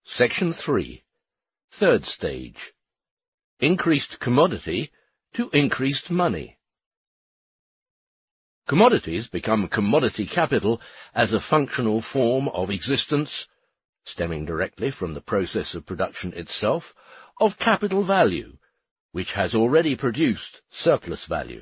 Section 3. Third stage. Increased commodity to increased money. Commodities become commodity capital as a functional form of existence, stemming directly from the process of production itself, of capital value, which has already produced surplus value.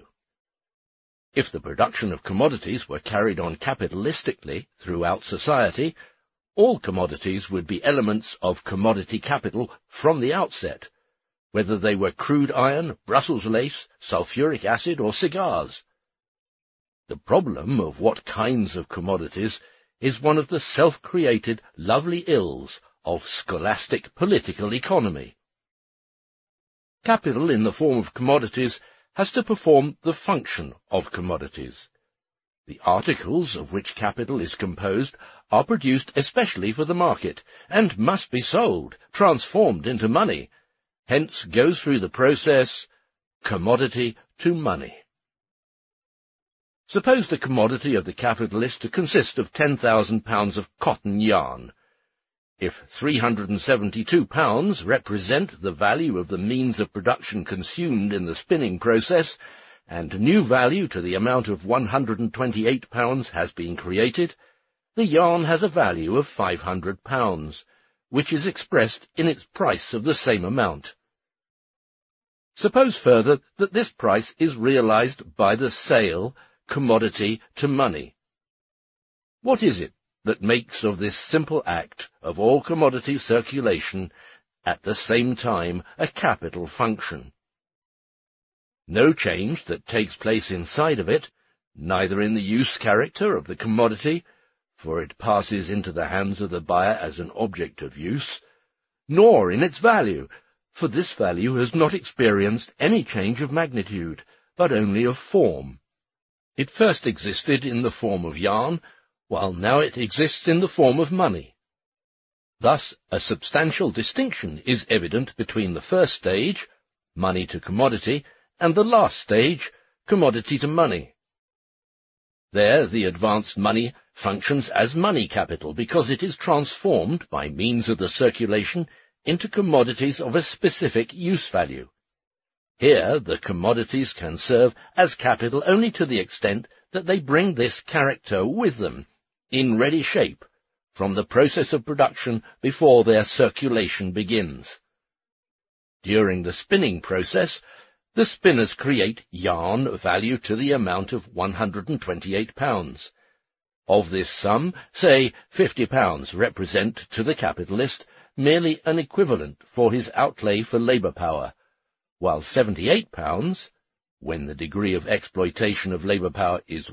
If the production of commodities were carried on capitalistically throughout society, all commodities would be elements of commodity capital from the outset, whether they were crude iron, Brussels lace, sulfuric acid, or cigars. The problem of what kinds of commodities is one of the self-created lovely ills of scholastic political economy. Capital in the form of commodities has to perform the function of commodities. The articles of which capital is composed are produced especially for the market, and must be sold, transformed into money, hence goes through the process commodity to money. Suppose the commodity of the capitalist to consist of 10,000 pounds of cotton yarn. If 372 pounds represent the value of the means of production consumed in the spinning process, and new value to the amount of 128 pounds has been created, the yarn has a value of 500 pounds, which is expressed in its price of the same amount. Suppose further that this price is realized by the sale, commodity to money. What is it that makes of this simple act of all commodity circulation at the same time a capital function? No change that takes place inside of it, neither in the use character of the commodity, for it passes into the hands of the buyer as an object of use, nor in its value, for this value has not experienced any change of magnitude, but only of form. It first existed in the form of yarn, while now it exists in the form of money. Thus, a substantial distinction is evident between the first stage, money to commodity, and the last stage, commodity to money. There the advanced money functions as money capital because it is transformed by means of the circulation into commodities of a specific use value. Here the commodities can serve as capital only to the extent that they bring this character with them, in ready shape, from the process of production before their circulation begins. During the spinning process, the spinners create yarn value to the amount of 128 pounds. Of this sum, say 50 pounds represent to the capitalist merely an equivalent for his outlay for labour power, while 78 pounds, when the degree of exploitation of labour power is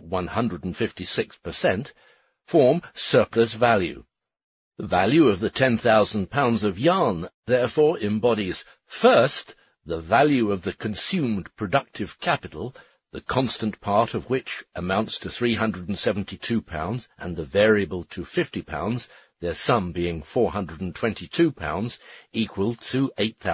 156%, form surplus value. The value of the 10,000 pounds of yarn therefore embodies, first, the value of the consumed productive capital, the constant part of which amounts to 372 pounds and the variable to 50 pounds, their sum being 422 pounds, equal to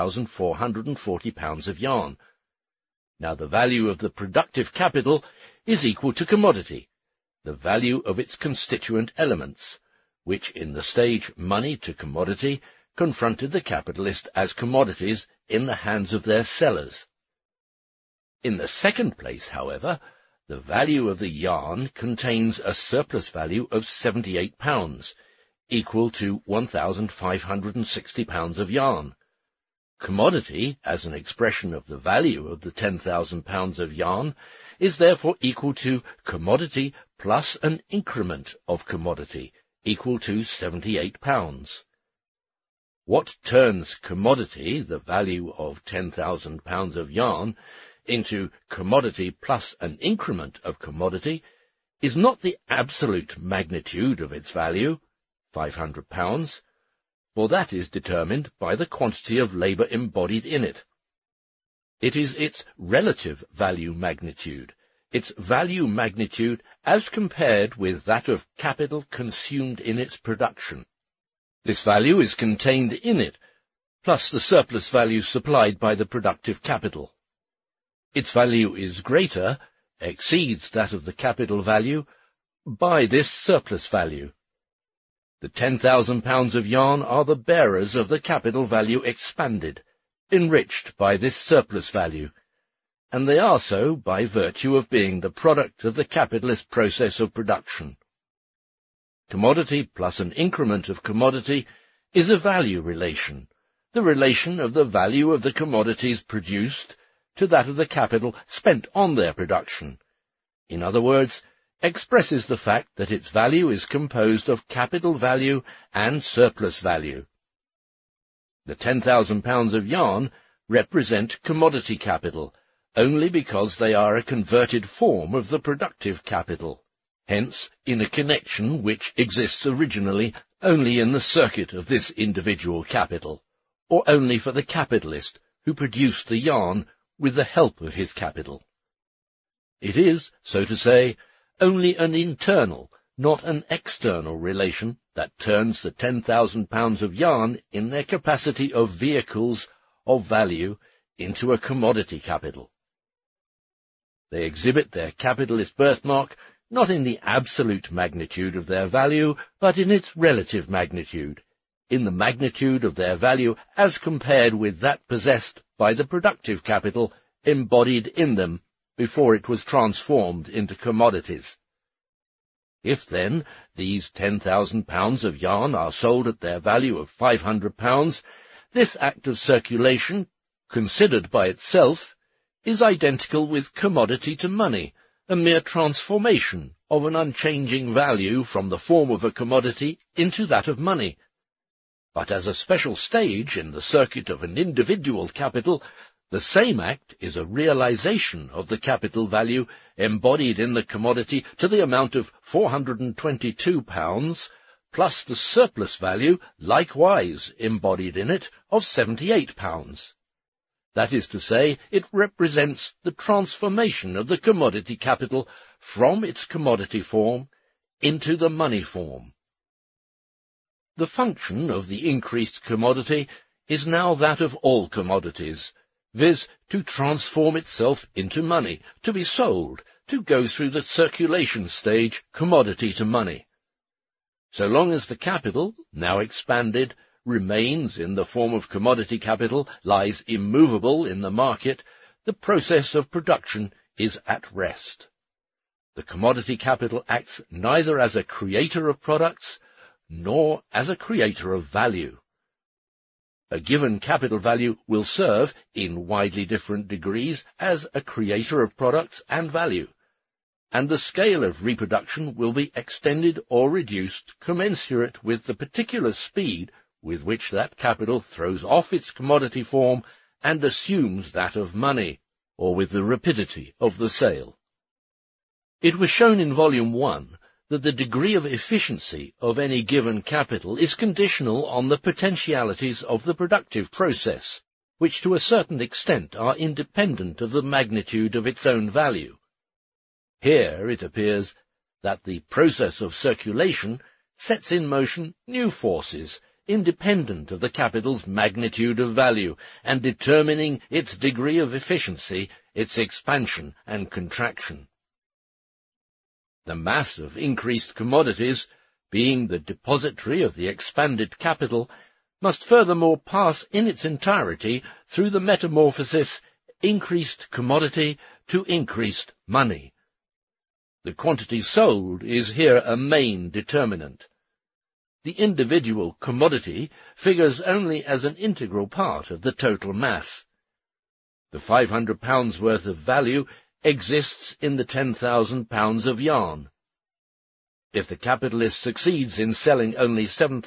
8,440 pounds of yarn. Now the value of the productive capital is equal to commodity, the value of its constituent elements, which in the stage money to commodity confronted the capitalist as commodities in the hands of their sellers. In the second place, however, the value of the yarn contains a surplus value of 78 pounds, equal to 1,560 pounds of yarn. Commodity, as an expression of the value of the 10,000 pounds of yarn, is therefore equal to commodity plus an increment of commodity, equal to 78 pounds. What turns commodity, the value of 10,000 pounds of yarn, into commodity plus an increment of commodity is not the absolute magnitude of its value, 500 pounds, for that is determined by the quantity of labour embodied in it. It is its relative value magnitude, its value magnitude as compared with that of capital consumed in its production. This value is contained in it, plus the surplus value supplied by the productive capital. Its value is greater, exceeds that of the capital value, by this surplus value. The £10,000 of yarn are the bearers of the capital value expanded, enriched by this surplus value, and they are so by virtue of being the product of the capitalist process of production. Commodity plus an increment of commodity is a value relation, the relation of the value of the commodities produced to that of the capital spent on their production. In other words, expresses the fact that its value is composed of capital value and surplus value. The £10,000 of yarn represent commodity capital, only because they are a converted form of the productive capital, hence in a connection which exists originally only in the circuit of this individual capital, or only for the capitalist who produced the yarn with the help of his capital. It is, so to say, only an internal, not an external relation that turns the £10,000 of yarn in their capacity of vehicles of value into a commodity capital. They exhibit their capitalist birthmark not in the absolute magnitude of their value, but in its relative magnitude, in the magnitude of their value as compared with that possessed by the productive capital embodied in them before it was transformed into commodities. If, then, these £10,000 of yarn are sold at their value of £500, this act of circulation, considered by itself, is identical with commodity to money, a mere transformation of an unchanging value from the form of a commodity into that of money. But as a special stage in the circuit of an individual capital, the same act is a realization of the capital value embodied in the commodity to the amount of £422, plus the surplus value likewise embodied in it of £78. That is to say, it represents the transformation of the commodity capital from its commodity form into the money form. The function of the increased commodity is now that of all commodities, viz., to transform itself into money, to be sold, to go through the circulation stage commodity to money. So long as the capital, now expanded, remains in the form of commodity capital, lies immovable in the market, the process of production is at rest. The commodity capital acts neither as a creator of products, nor as a creator of value. A given capital value will serve, in widely different degrees, as a creator of products and value, and the scale of reproduction will be extended or reduced commensurate with the particular speed with which that capital throws off its commodity form and assumes that of money, or with the rapidity of the sale. It was shown in Volume 1 that the degree of efficiency of any given capital is conditional on the potentialities of the productive process, which to a certain extent are independent of the magnitude of its own value. Here it appears that the process of circulation sets in motion new forces, independent of the capital's magnitude of value, and determining its degree of efficiency, its expansion and contraction. The mass of increased commodities, being the depository of the expanded capital, must furthermore pass in its entirety through the metamorphosis increased commodity to increased money. The quantity sold is here a main determinant. The individual commodity figures only as an integral part of the total mass. The £500 worth of value exists in the £10,000 of yarn. If the capitalist succeeds in selling only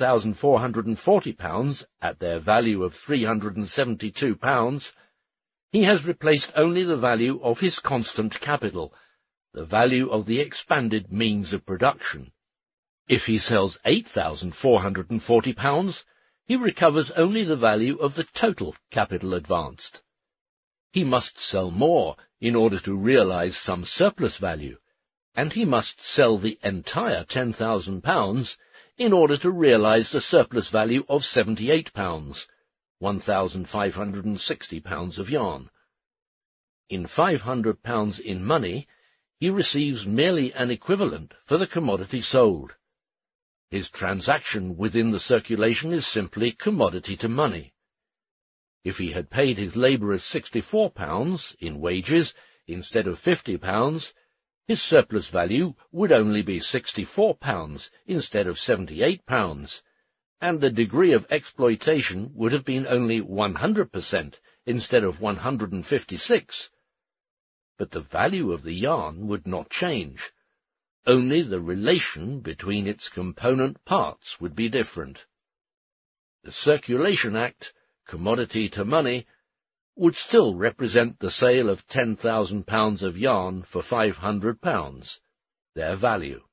£7,440 at their value of £372, he has replaced only the value of his constant capital, the value of the expanded means of production. If he sells £8,440, he recovers only the value of the total capital advanced. He must sell more in order to realize some surplus value, and he must sell the entire £10,000 in order to realize the surplus value of £78, £1,560 of yarn. In £500 in money, he receives merely an equivalent for the commodity sold. his transaction within the circulation is simply commodity to money. If he had paid his labourers £64 in wages instead of £50, his surplus value would only be £64 instead of £78, and the degree of exploitation would have been only 100% instead of 156. But the value of the yarn would not change. Only the relation between its component parts would be different. The Circulation Act, commodity to money, would still represent the sale of £10,000 of yarn for £500, their value.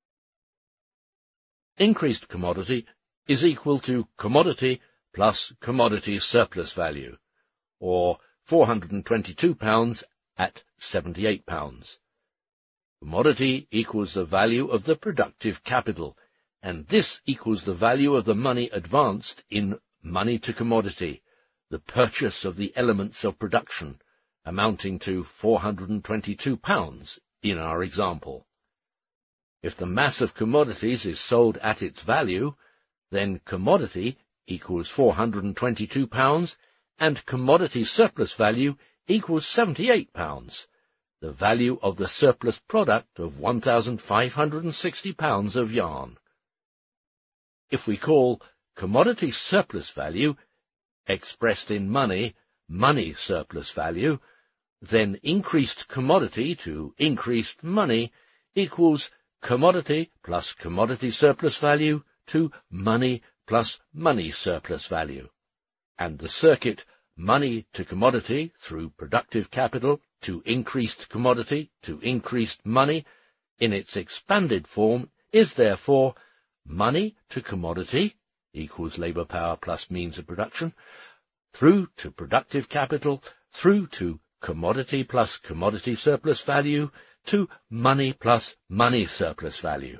Increased commodity is equal to commodity plus commodity surplus value, or £422 at £78. Commodity equals the value of the productive capital, and this equals the value of the money advanced in money to commodity, the purchase of the elements of production, amounting to £422 in our example. If the mass of commodities is sold at its value, then commodity equals £422, and commodity surplus value equals £78, the value of the surplus product of £1,560 of yarn. If we call commodity surplus value, expressed in money, money surplus value, then increased commodity to increased money equals commodity plus commodity surplus value to money plus money surplus value, and the circuit money to commodity through productive capital to increased commodity to increased money in its expanded form is therefore money to commodity equals labour power plus means of production, through to productive capital, through to commodity plus commodity surplus value, to money plus money surplus value.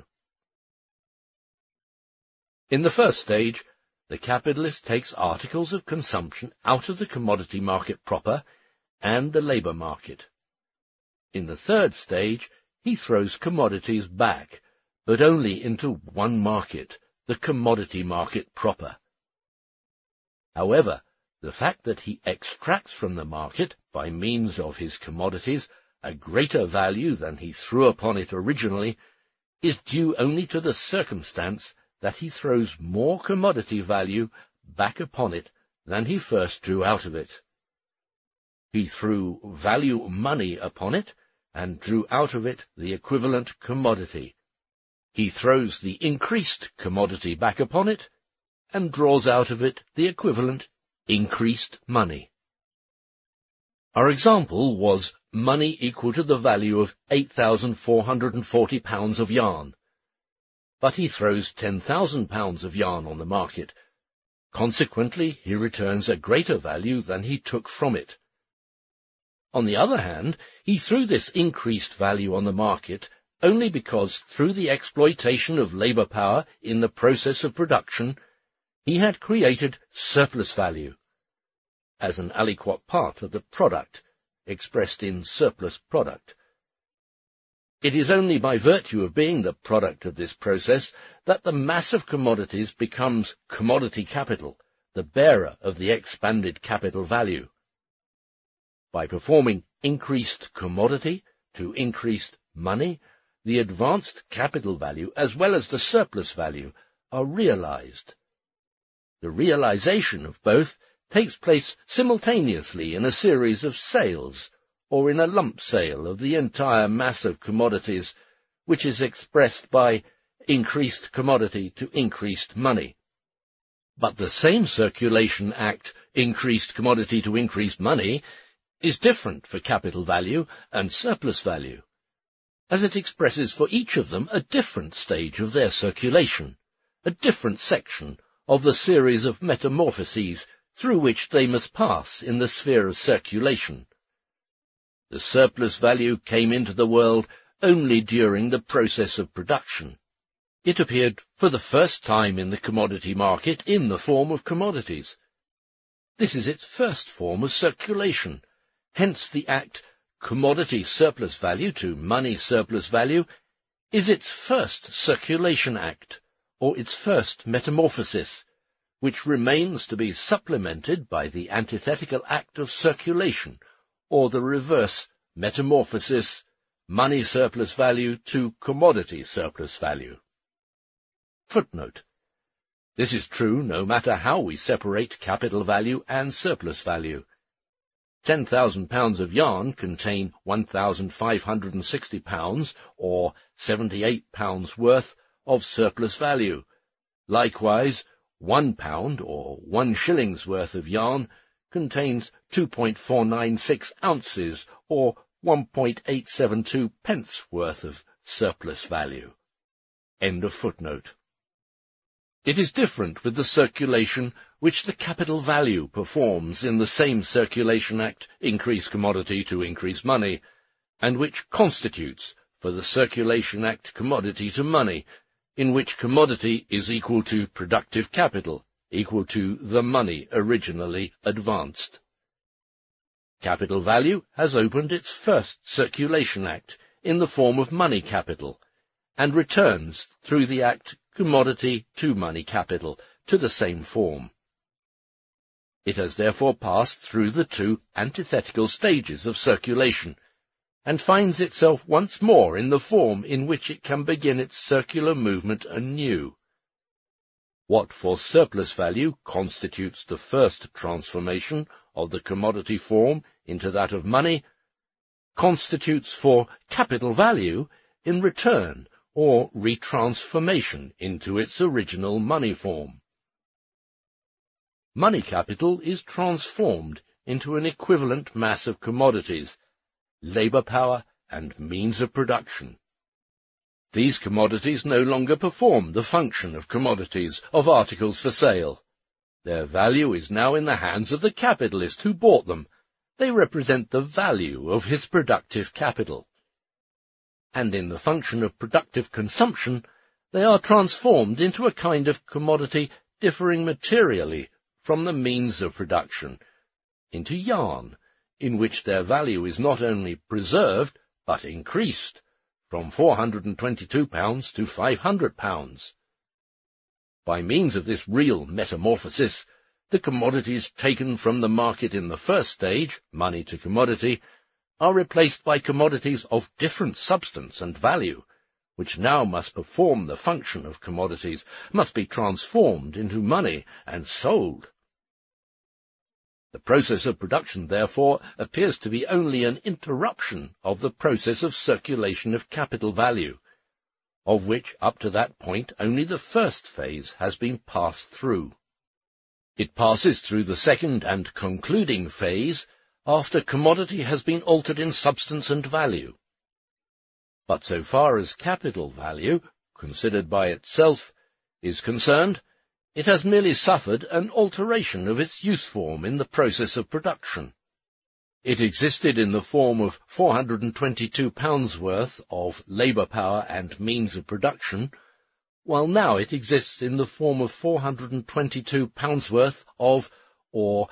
In the first stage, the capitalist takes articles of consumption out of the commodity market proper and the labour market. In the third stage, he throws commodities back, but only into one market, the commodity market proper. However, the fact that he extracts from the market, by means of his commodities, a greater value than he threw upon it originally, is due only to the circumstance that he throws more commodity value back upon it than he first drew out of it. He threw value money upon it, and drew out of it the equivalent commodity. He throws the increased commodity back upon it, and draws out of it the equivalent increased money. Our example was money equal to the value of £8,440 of yarn, but he throws £10,000 of yarn on the market. Consequently, he returns a greater value than he took from it. On the other hand, he threw this increased value on the market only because, through the exploitation of labour power in the process of production, he had created surplus value, as an aliquot part of the product, expressed in surplus product. It is only by virtue of being the product of this process that the mass of commodities becomes commodity capital, the bearer of the expanded capital value. By performing increased commodity to increased money, the advanced capital value as well as the surplus value are realized. The realization of both takes place simultaneously in a series of sales, or in a lump sale of the entire mass of commodities, which is expressed by increased commodity to increased money. But the same Circulation Act, increased commodity to increased money, is different for capital value and surplus value, as it expresses for each of them a different stage of their circulation, a different section of the series of metamorphoses through which they must pass in the sphere of circulation. The surplus value came into the world only during the process of production. It appeared for the first time in the commodity market in the form of commodities. This is its first form of circulation. Hence the act commodity surplus value to money surplus value is its first Circulation Act, or its first metamorphosis, which remains to be supplemented by the antithetical act of circulation, or the reverse metamorphosis, money surplus value to commodity surplus value. Footnote. This is true no matter how we separate capital value and surplus value. £10,000 of yarn contain £1,560, or £78 worth of surplus value. Likewise, £1, or 1 shilling's worth of yarn contains 2.496 ounces, or 1.872 pence worth of surplus value. End of footnote. It is different with the circulation which the capital value performs in the same circulation act, increase commodity to increase money, and which constitutes for the circulation act commodity to money, in which commodity is equal to productive capital, equal to the money originally advanced. Capital value has opened its first circulation act in the form of money capital, and returns through the act commodity to money capital to the same form. It has therefore passed through the two antithetical stages of circulation, and finds itself once more in the form in which it can begin its circular movement anew. What for surplus value constitutes the first transformation of the commodity form into that of money, constitutes for capital value in return or retransformation into its original money form. Money capital is transformed into an equivalent mass of commodities, labour power, and means of production. These commodities no longer perform the function of commodities, of articles for sale. Their value is now in the hands of the capitalist who bought them. They represent the value of his productive capital. And in the function of productive consumption, they are transformed into a kind of commodity differing materially from the means of production, into yarn, in which their value is not only preserved, but increased, from £422 to £500. By means of this real metamorphosis, the commodities taken from the market in the first stage, money to commodity, are replaced by commodities of different substance and value, which now must perform the function of commodities, must be transformed into money and sold. The process of production, therefore, appears to be only an interruption of the process of circulation of capital value, of which up to that point only the first phase has been passed through. It passes through the second and concluding phase after commodity has been altered in substance and value. But so far as capital value, considered by itself, is concerned, it has merely suffered an alteration of its use form in the process of production. It existed in the form of £422 worth of labour power and means of production, while now it exists in the form of £422 worth of, or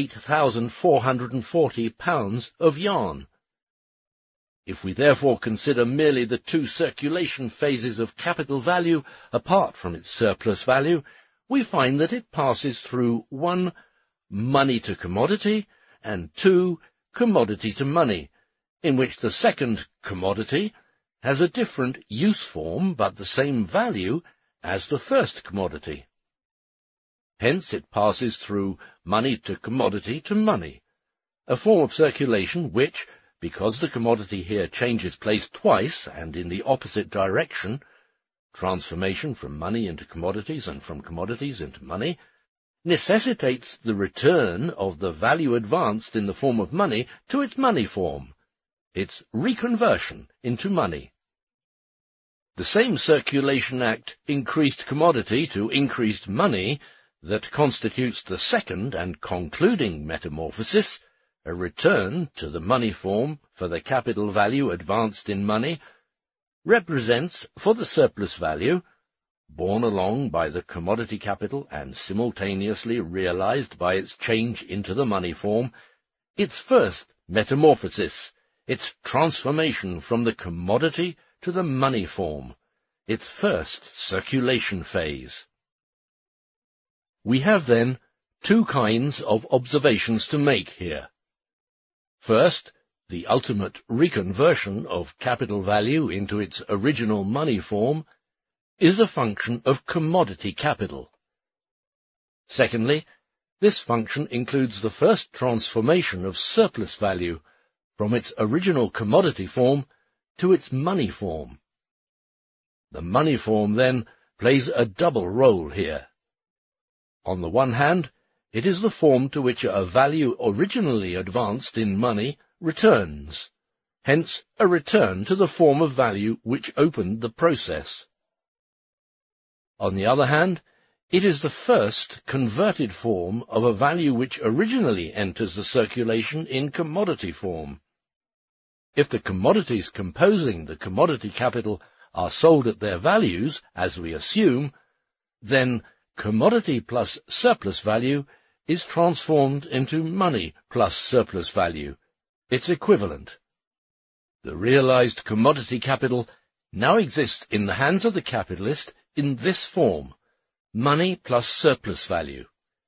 £8,440 of yarn. If we therefore consider merely the two circulation phases of capital value apart from its surplus value, we find that it passes through 1. Money to commodity, and 2. Commodity to money, in which the second commodity has a different use form but the same value as the first commodity. Hence it passes through money to money, a form of circulation which, because the commodity here changes place twice and in the opposite direction, transformation from money into commodities and from commodities into money, necessitates the return of the value advanced in the form of money to its money form, its reconversion into money. The same circulation act, increased commodity to increased money, that constitutes the second and concluding metamorphosis, a return to the money form for the capital value advanced in money, represents for the surplus value, borne along by the commodity capital and simultaneously realized by its change into the money form, its first metamorphosis, its transformation from the commodity to the money form, its first circulation phase. We have then two kinds of observations to make here. First, the ultimate reconversion of capital value into its original money form is a function of commodity capital. Secondly, this function includes the first transformation of surplus value from its original commodity form to its money form. The money form, then, plays a double role here. On the one hand, it is the form to which a value originally advanced in money returns, hence a return to the form of value which opened the process. On the other hand, it is the first converted form of a value which originally enters the circulation in commodity form. If the commodities composing the commodity capital are sold at their values, as we assume, then commodity plus surplus value is transformed into money plus surplus value, its equivalent. The realized commodity capital now exists in the hands of the capitalist in this form: money plus surplus value.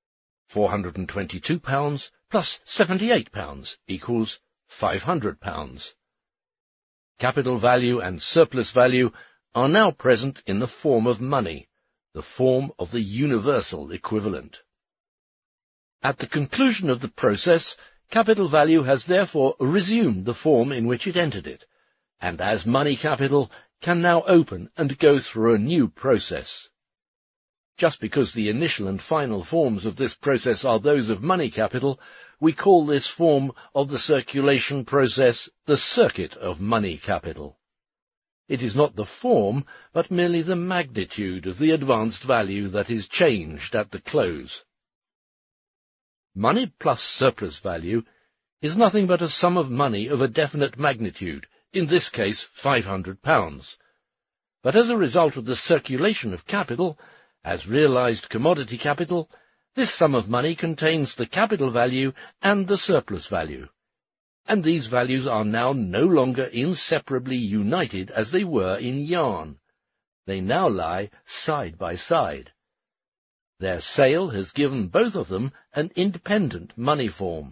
£422 plus £78 equals £500. Capital value and surplus value are now present in the form of money, the form of the universal equivalent. At the conclusion of the process, capital value has therefore resumed the form in which it entered it, and as money capital can now open and go through a new process. Just because the initial and final forms of this process are those of money capital, we call this form of the circulation process the circuit of money capital. It is not the form, but merely the magnitude of the advanced value that is changed at the close. Money plus surplus value is nothing but a sum of money of a definite magnitude, in this case £500. But as a result of the circulation of capital, as realized commodity capital, this sum of money contains the capital value and the surplus value, and these values are now no longer inseparably united as they were in yarn. They now lie side by side. Their sale has given both of them an independent money form.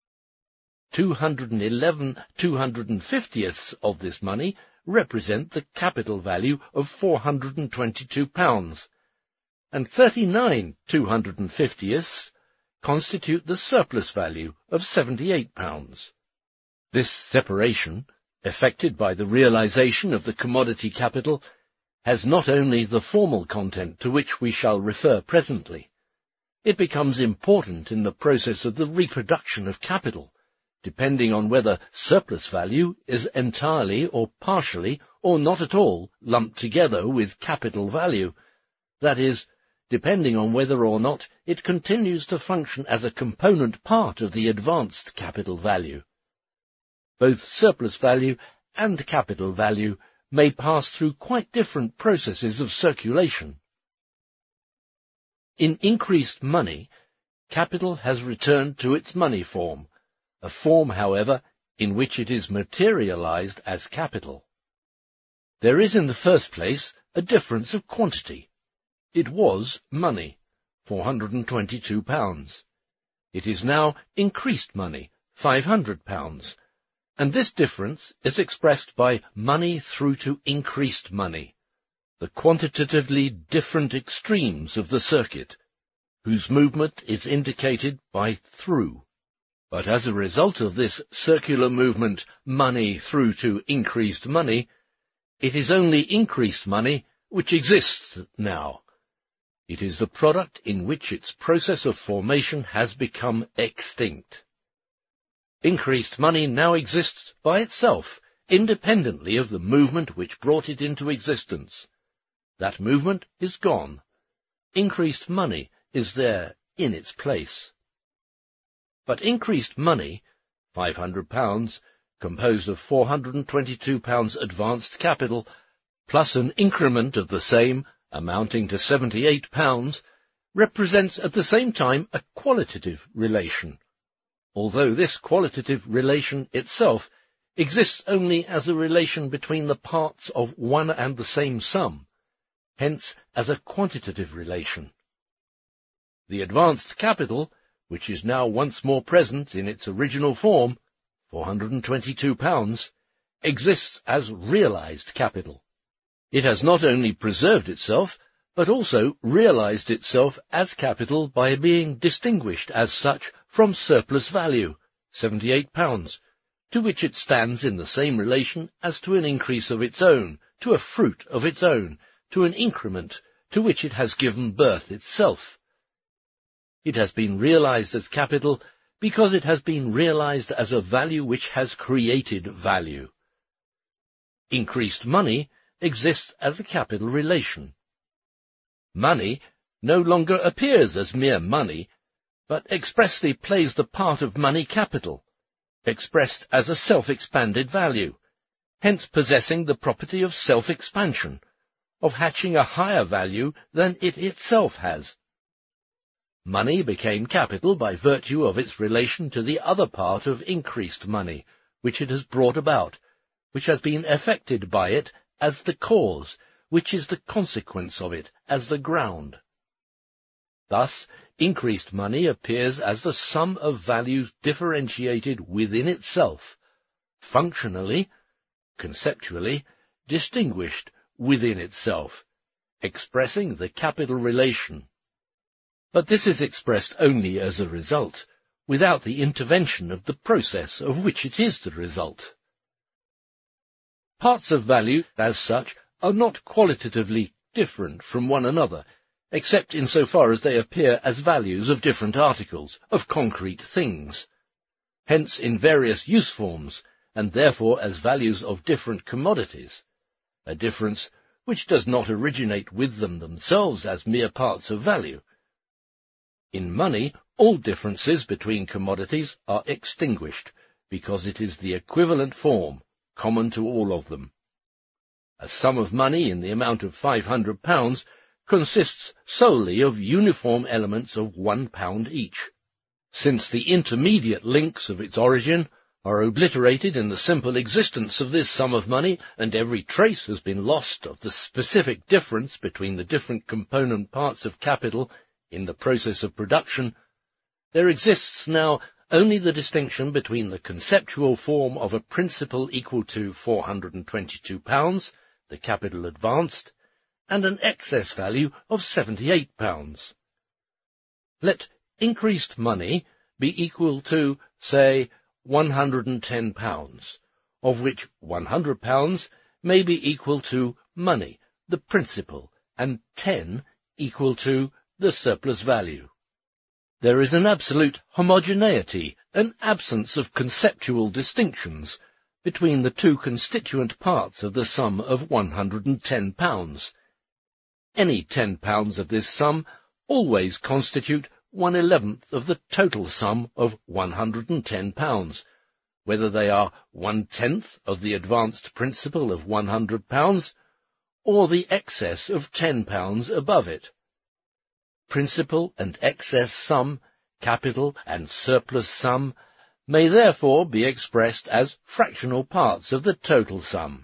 211 250ths of this money represent the capital value of £422, and 39 250ths constitute the surplus value of £78. This separation, effected by the realization of the commodity capital, has not only the formal content to which we shall refer presently. It becomes important in the process of the reproduction of capital, depending on whether surplus value is entirely or partially or not at all lumped together with capital value, that is, depending on whether or not it continues to function as a component part of the advanced capital value. Both surplus value and capital value may pass through quite different processes of circulation. In increased money, capital has returned to its money form, a form, however, in which it is materialized as capital. There is in the first place a difference of quantity. It was money, £422. It is now increased money, £500, and this difference is expressed by money through to increased money, the quantitatively different extremes of the circuit, whose movement is indicated by through. But as a result of this circular movement, money through to increased money, it is only increased money which exists now. It is the product in which its process of formation has become extinct. Increased money now exists by itself, independently of the movement which brought it into existence. That movement is gone. Increased money is there in its place. But increased money, £500, composed of £422 advanced capital, plus an increment of the same, amounting to £78, represents at the same time a qualitative relation, although this qualitative relation itself exists only as a relation between the parts of one and the same sum, hence as a quantitative relation. The advanced capital, which is now once more present in its original form, £422, exists as realized capital. It has not only preserved itself, but also realized itself as capital by being distinguished as such from surplus value, £78, to which it stands in the same relation as to an increase of its own, to a fruit of its own, to an increment to which it has given birth itself. It has been realized as capital because it has been realized as a value which has created value. Increased money exists as a capital relation. Money no longer appears as mere money, but expressly plays the part of money capital, expressed as a self-expanded value, hence possessing the property of self-expansion, of hatching a higher value than it itself has. Money became capital by virtue of its relation to the other part of increased money, which it has brought about, which has been effected by it as the cause, which is the consequence of it as the ground. Thus, increased money appears as the sum of values differentiated within itself, functionally, conceptually, distinguished within itself, expressing the capital relation. But this is expressed only as a result, without the intervention of the process of which it is the result. Parts of value, as such, are not qualitatively different from one another, except in so far as they appear as values of different articles, of concrete things. Hence in various use forms, and therefore as values of different commodities, a difference which does not originate with them themselves as mere parts of value. In money, all differences between commodities are extinguished, because it is the equivalent form, common to all of them. A sum of money in the amount of £500 consists solely of uniform elements of £1 each. Since the intermediate links of its origin are obliterated in the simple existence of this sum of money, and every trace has been lost of the specific difference between the different component parts of capital in the process of production, there exists now only the distinction between the conceptual form of a principal equal to £422, the capital advanced, and an excess value of £78. Let increased money be equal to, say, £110, of which £100 may be equal to money, the principal, and 10 equal to the surplus value. There is an absolute homogeneity, an absence of conceptual distinctions, between the two constituent parts of the sum of £110. Any £10 of this sum always constitute 1/11 of the total sum of £110, whether they are 1/10 of the advanced principal of £100, or the excess of £10 above it. Principal and excess sum, capital and surplus sum, may therefore be expressed as fractional parts of the total sum.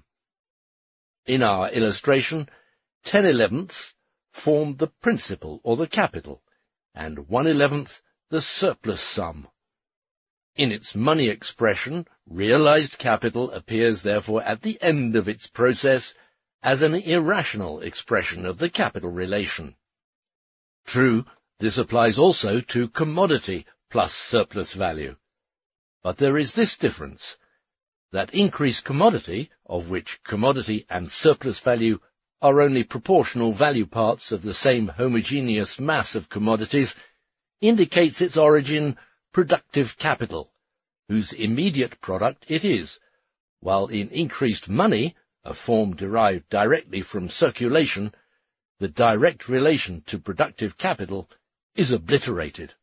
In our illustration, 10/11 form the principal or the capital, and 1/11 the surplus sum. In its money expression, realized capital appears therefore at the end of its process as an irrational expression of the capital relation. True, this applies also to commodity plus surplus value. But there is this difference, that increased commodity, of which commodity and surplus value are only proportional value parts of the same homogeneous mass of commodities, indicates its origin productive capital, whose immediate product it is, while in increased money, a form derived directly from circulation, the direct relation to productive capital is obliterated.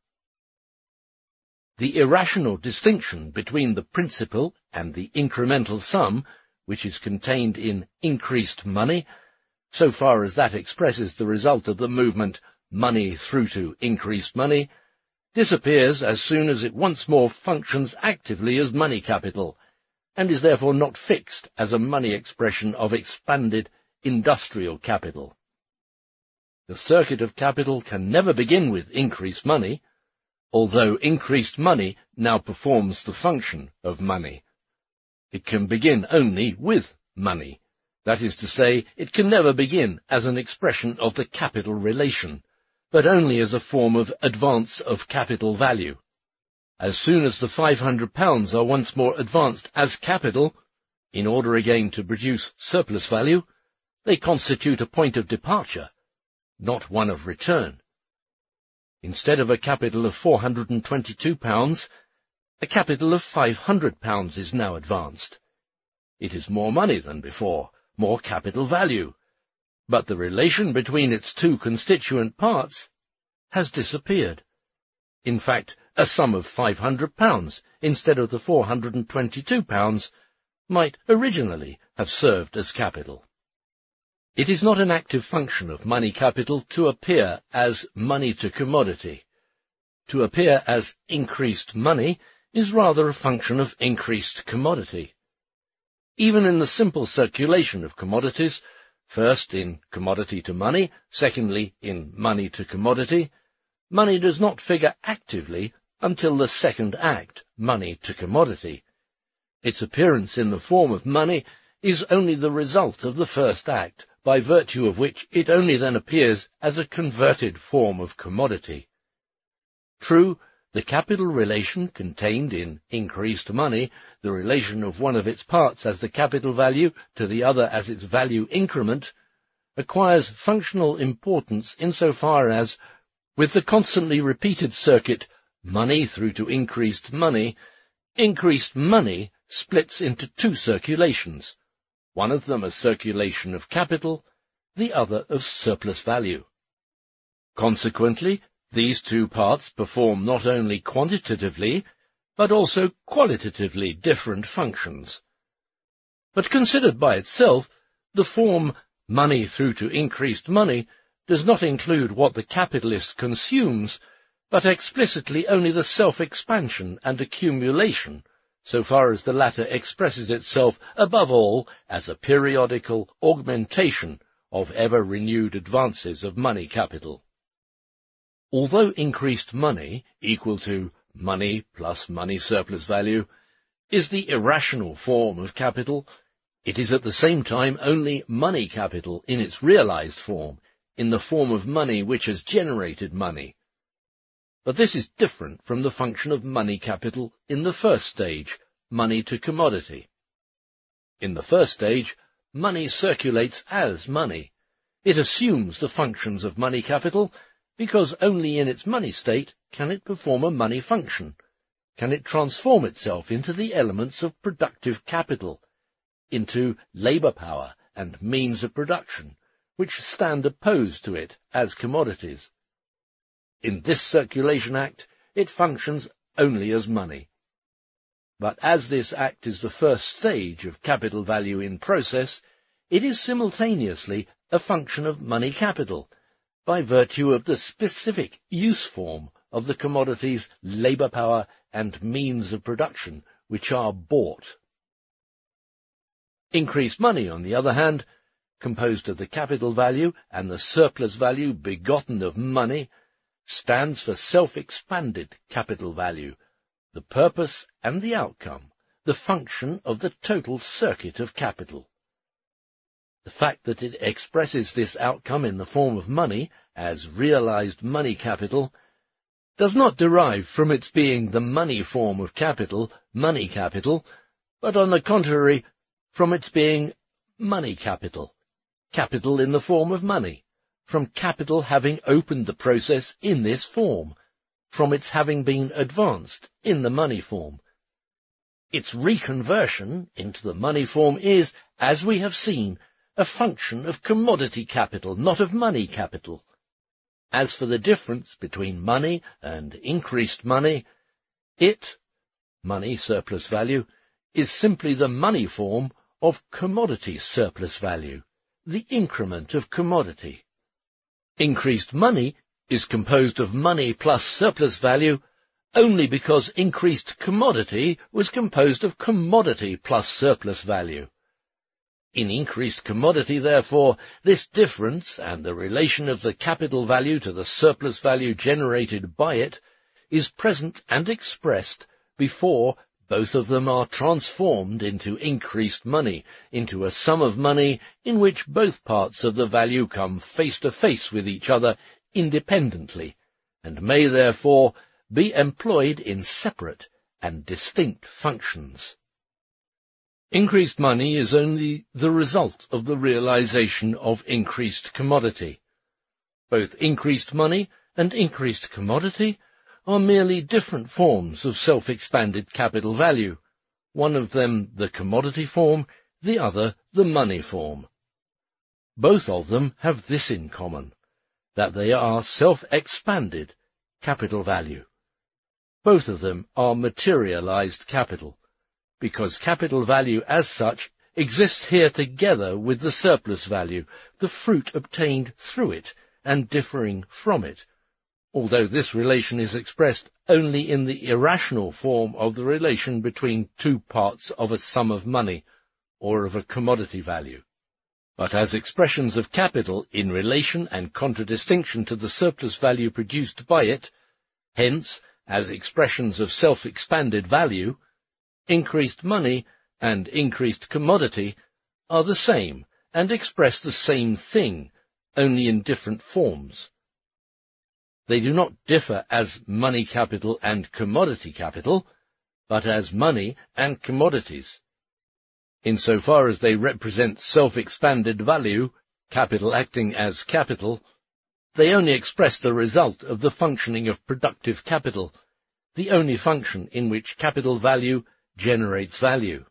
The irrational distinction between the principal and the incremental sum, which is contained in increased money, so far as that expresses the result of the movement money through to increased money, disappears as soon as it once more functions actively as money capital, and is therefore not fixed as a money expression of expanded industrial capital. The circuit of capital can never begin with increased money, although increased money now performs the function of money. It can begin only with money. That is to say, it can never begin as an expression of the capital relation, but only as a form of advance of capital value. As soon as the £500 are once more advanced as capital, in order again to produce surplus value, they constitute a point of departure, not one of return. Instead of a capital of £422, a capital of £500 is now advanced. It is more money than before, more capital value, but the relation between its two constituent parts has disappeared. In fact, a sum of £500 instead of the £422 might originally have served as capital. It is not an active function of money capital to appear as money to commodity. To appear as increased money is rather a function of increased commodity. Even in the simple circulation of commodities, first in commodity to money, secondly in money to commodity, money does not figure actively until the second act, money to commodity. Its appearance in the form of money is only the result of the first act, by virtue of which it only then appears as a converted form of commodity. True, the capital relation contained in increased money, the relation of one of its parts as the capital value to the other as its value increment, acquires functional importance insofar as, with the constantly repeated circuit money through to increased money splits into two circulations, one of them a circulation of capital, the other of surplus value. Consequently, these two parts perform not only quantitatively, but also qualitatively different functions. But considered by itself, the form money through to increased money does not include what the capitalist consumes, but explicitly only the self-expansion and accumulation, so far as the latter expresses itself above all as a periodical augmentation of ever-renewed advances of money capital. Although increased money, equal to money plus money surplus value, is the irrational form of capital, it is at the same time only money capital in its realized form, in the form of money which has generated money. But this is different from the function of money capital in the first stage, money to commodity. In the first stage, money circulates as money. It assumes the functions of money capital, because only in its money state can it perform a money function, can it transform itself into the elements of productive capital, into labour power and means of production, which stand opposed to it as commodities. In this circulation act, it functions only as money. But as this act is the first stage of capital value in process, it is simultaneously a function of money capital, by virtue of the specific use form of the commodities labour power and means of production which are bought. Increased money, on the other hand, composed of the capital value and the surplus value begotten of money, stands for self-expanded capital value, the purpose and the outcome, the function of the total circuit of capital. The fact that it expresses this outcome in the form of money, as realized money capital, does not derive from its being the money form of capital, money capital, but on the contrary, from its being money capital, capital in the form of money, from capital having opened the process in this form, from its having been advanced in the money form. Its reconversion into the money form is, as we have seen, a function of commodity capital, not of money capital. As for the difference between money and increased money, it, money surplus value, is simply the money form of commodity surplus value, the increment of commodity. Increased money is composed of money plus surplus value only because increased commodity was composed of commodity plus surplus value. In increased commodity, therefore, this difference and the relation of the capital value to the surplus value generated by it is present and expressed before both of them are transformed into increased money, into a sum of money in which both parts of the value come face to face with each other independently, and may therefore be employed in separate and distinct functions. Increased money is only the result of the realization of increased commodity. Both increased money and increased commodity are merely different forms of self-expanded capital value, one of them the commodity form, the other the money form. Both of them have this in common, that they are self-expanded capital value. Both of them are materialized capital, because capital value as such exists here together with the surplus value, the fruit obtained through it and differing from it, although this relation is expressed only in the irrational form of the relation between two parts of a sum of money or of a commodity value. But as expressions of capital in relation and contradistinction to the surplus value produced by it, hence, as expressions of self-expanded value, increased money and increased commodity are the same and express the same thing, only in different forms. They do not differ as money capital and commodity capital, but as money and commodities. Insofar as they represent self-expanded value, capital acting as capital, they only express the result of the functioning of productive capital, the only function in which capital value generates value.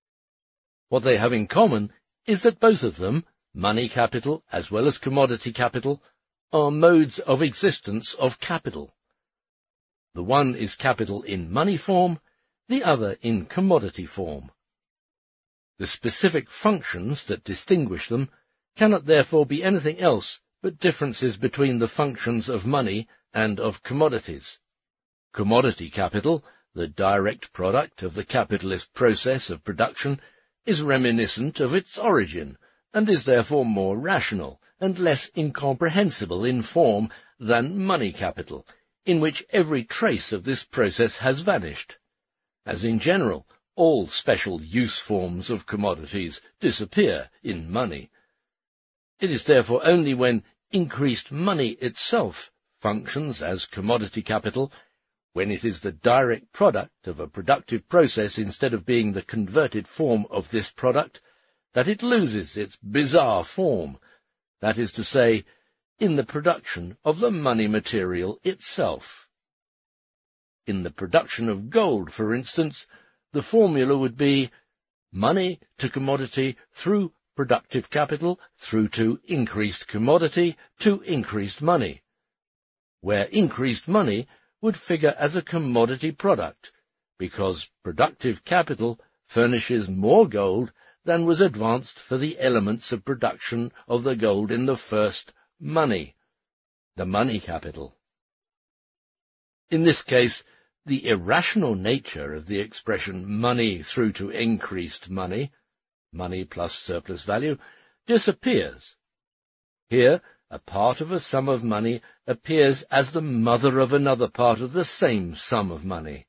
What they have in common is that both of them, money capital as well as commodity capital, are modes of existence of capital. The one is capital in money form, the other in commodity form. The specific functions that distinguish them cannot therefore be anything else but differences between the functions of money and of commodities. Commodity capital, the direct product of the capitalist process of production, is reminiscent of its origin, and is therefore more rational and less incomprehensible in form than money capital, in which every trace of this process has vanished. As in general, all special use forms of commodities disappear in money. It is therefore only when increased money itself functions as commodity capital, when it is the direct product of a productive process instead of being the converted form of this product, that it loses its bizarre form, that is to say, in the production of the money material itself. In the production of gold, for instance, the formula would be money to commodity through productive capital through to increased commodity to increased money, where increased money would figure as a commodity product, because productive capital furnishes more gold than was advanced for the elements of production of the gold in the first money, the money capital. In this case, the irrational nature of the expression money through to increased money, money plus surplus value, disappears. Here, a part of a sum of money appears as the mother of another part of the same sum of money.